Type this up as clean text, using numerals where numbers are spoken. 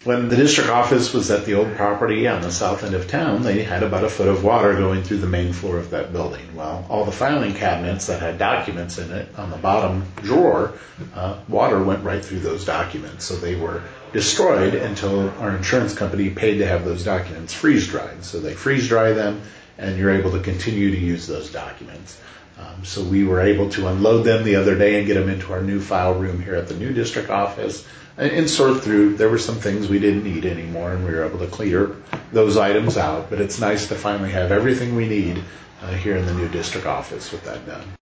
When the district office was at the old property on the south end of town, they had about a foot of water going through the main floor of that building. Well, all the filing cabinets that had documents in it on the bottom drawer, water went right through those documents. So they were destroyed until our insurance company paid to have those documents freeze-dried. So they freeze-dry them, and you're able to continue to use those documents. So we were able to unload them the other day and get them into our new file room here at the new district office and sort through. There were some things we didn't need anymore, and we were able to clear those items out. But it's nice to finally have everything we need here in the new district office with that done.